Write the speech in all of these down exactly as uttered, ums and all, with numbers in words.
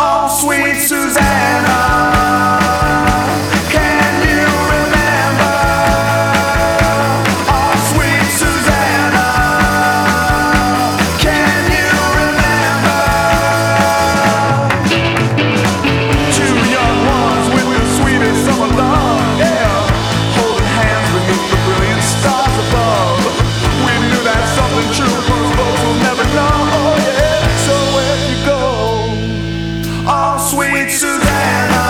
Oh, sweet Susanna, can you remember? Oh, sweet Susanna, can you remember? Two young ones with the sweetest summer love, yeah, holding hands beneath the brilliant stars above. We knew that something true most folks will never know, oh yeah. So where you go? Oh, sweet Susanna,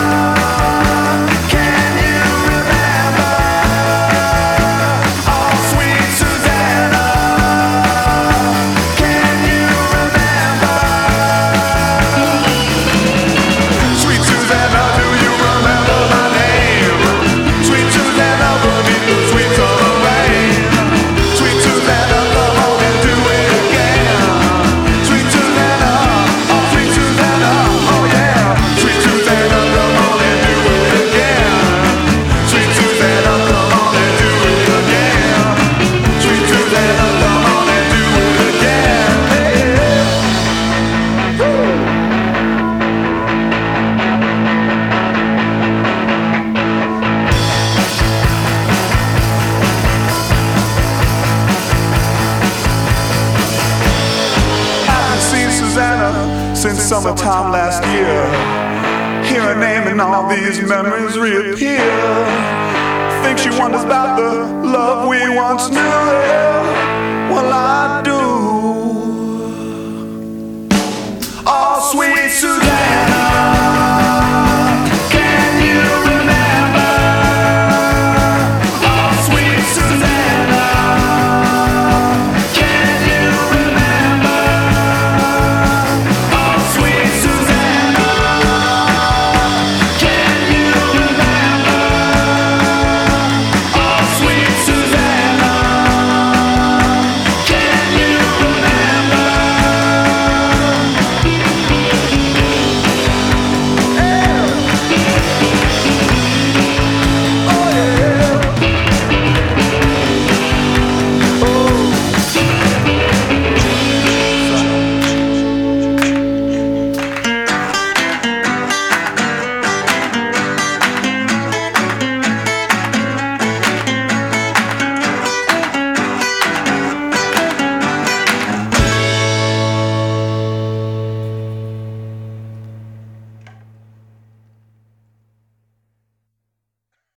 can you remember? Oh, sweet Susanna, can you remember? Sweet Susanna, do you remember my name? Sweet Susanna, beneath the sweet summer rain. Sweet Susanna, come on and do it again. Sweet Susanna, oh sweet Susanna, oh yeah. Sweet Susanna, come on and do it again. Sweet Susanna, come on and do it again. Sweet Susanna, come on and do it again. Hey. Haven't seen Susanna since summertime last year. Hear her name and all these memories reappear. Think she wonders about the love we once knew. Yeah, well, I do. Oh, sweet Susanna.